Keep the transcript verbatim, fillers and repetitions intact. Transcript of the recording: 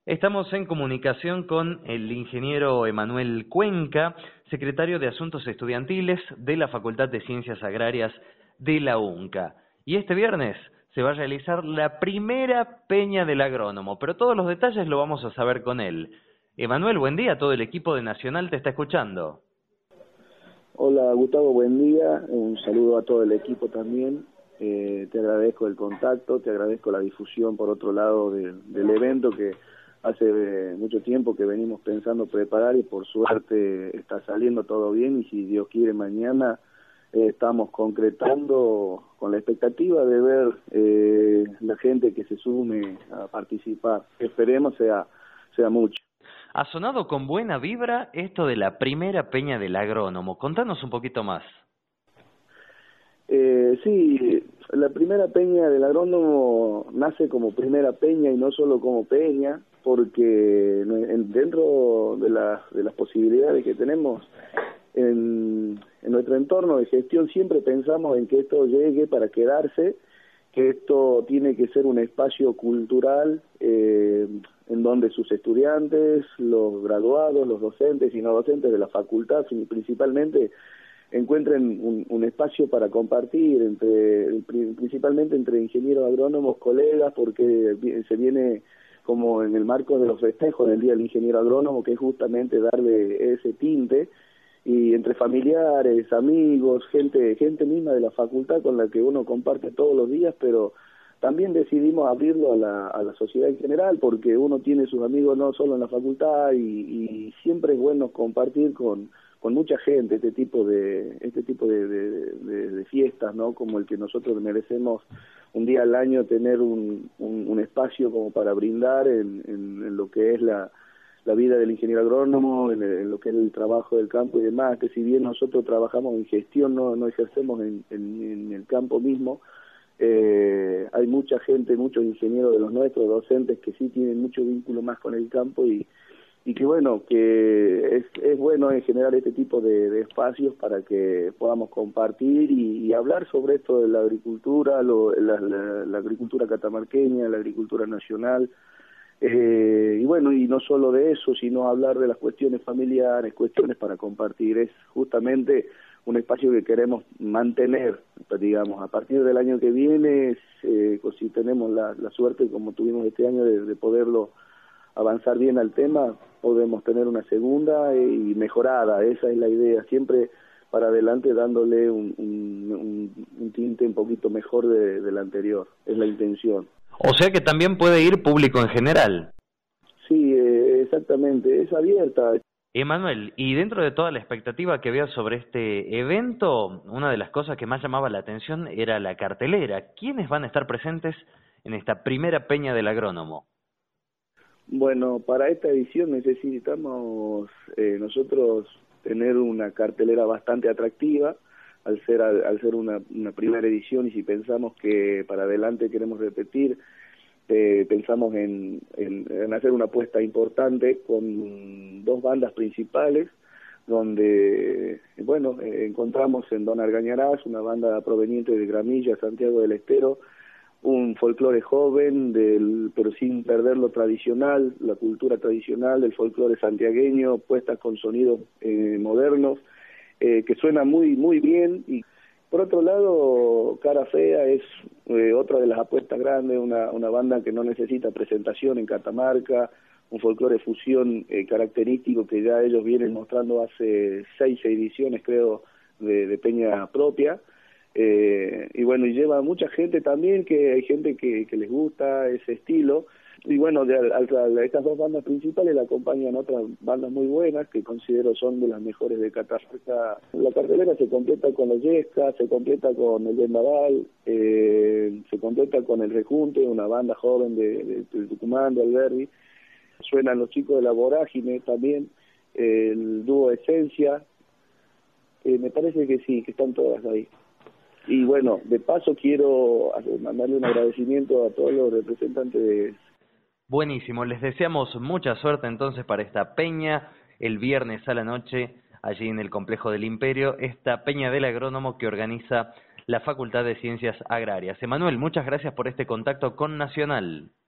Estamos en comunicación con el ingeniero Emanuel Cuenca, secretario de Asuntos Estudiantiles de la Facultad de Ciencias Agrarias de la UNCA. Y este viernes se va a realizar la primera peña del agrónomo, pero todos los detalles lo vamos a saber con él. Emanuel, buen día, todo el equipo de Nacional te está escuchando. Hola Gustavo, buen día, un saludo a todo el equipo también. Eh, te agradezco el contacto, te agradezco la difusión por otro lado de, del evento que hace eh, mucho tiempo que venimos pensando preparar y por suerte está saliendo todo bien y si Dios quiere mañana eh, estamos concretando con la expectativa de ver eh, la gente que se sume a participar. Esperemos sea, sea mucho. Ha sonado con buena vibra esto de la primera peña del agrónomo. Contanos un poquito más. Eh, sí, la primera peña del agrónomo nace como primera peña y no solo como peña, porque en, dentro de, la, de las posibilidades que tenemos en, en nuestro entorno de gestión siempre pensamos en que esto llegue para quedarse, que esto tiene que ser un espacio cultural eh, en donde sus estudiantes, los graduados, los docentes y no docentes de la facultad, principalmente encuentren un, un espacio para compartir, entre principalmente entre ingenieros agrónomos, colegas, porque se viene como en el marco de los festejos del Día del Ingeniero Agrónomo, que es justamente darle ese tinte, y entre familiares, amigos, gente gente misma de la facultad con la que uno comparte todos los días, pero también decidimos abrirlo a la, a la sociedad en general, porque uno tiene sus amigos no solo en la facultad, y, y siempre es bueno compartir con con mucha gente este tipo de este tipo de, de, de, de fiestas, ¿no? Como el que nosotros merecemos un día al año tener un, un, un espacio como para brindar en, en, en lo que es la, la vida del ingeniero agrónomo, en, el, en lo que es el trabajo del campo y demás, que si bien nosotros trabajamos en gestión, no, no ejercemos en, en, en el campo mismo, eh, hay mucha gente, muchos ingenieros de los nuestros, docentes, que sí tienen mucho vínculo más con el campo y y que bueno, que es, es bueno en generar este tipo de, de espacios para que podamos compartir y, y hablar sobre esto de la agricultura, lo, la, la, la agricultura catamarqueña, la agricultura nacional, eh, y bueno, y no solo de eso, sino hablar de las cuestiones familiares, cuestiones para compartir. Es justamente un espacio que queremos mantener, digamos, a partir del año que viene, eh, si tenemos la, la suerte, como tuvimos este año, de, de poderlo avanzar bien al tema, podemos tener una segunda y mejorada. Esa es la idea, siempre para adelante dándole un, un, un, un tinte un poquito mejor de, de la anterior, es la intención. O sea que también puede ir público en general. Sí, eh, exactamente, es abierta. Emanuel, y dentro de toda la expectativa que había sobre este evento, una de las cosas que más llamaba la atención era la cartelera. ¿Quiénes van a estar presentes en esta primera peña del agrónomo? Bueno, para esta edición necesitamos eh, nosotros tener una cartelera bastante atractiva, al ser al, al ser una, una primera edición, y si pensamos que para adelante queremos repetir, eh, pensamos en, en, en hacer una apuesta importante con dos bandas principales, donde, bueno, eh, encontramos en Don Argañarás, una banda proveniente de Gramilla, Santiago del Estero, un folclore joven, del, pero sin perder lo tradicional, la cultura tradicional del folclore santiagueño, puesta con sonidos eh, modernos, eh, que suena muy muy bien. Y por otro lado, Cara Fea es eh, otra de las apuestas grandes, una, una banda que no necesita presentación en Catamarca, un folclore fusión eh, característico que ya ellos vienen mostrando hace seis ediciones, creo, de, de peña propia. Eh, y bueno, y lleva mucha gente también, que hay gente que, que les gusta ese estilo, y bueno, de, de, de estas dos bandas principales la acompañan otras bandas muy buenas que considero son de las mejores de Catamarca. La cartelera se completa con la Yesca, se completa con el Vendaval, eh, se completa con el Rejunte, una banda joven de, de, de Tucumán, de Alberdi, suenan los chicos de la Vorágine también, eh, el dúo Esencia, eh, me parece que sí, que están todas ahí. Y bueno, de paso quiero mandarle un agradecimiento a todos los representantes de... Buenísimo, les deseamos mucha suerte entonces para esta peña, el viernes a la noche, allí en el Complejo del Imperio, esta peña del agrónomo que organiza la Facultad de Ciencias Agrarias. Emanuel, muchas gracias por este contacto con Nacional.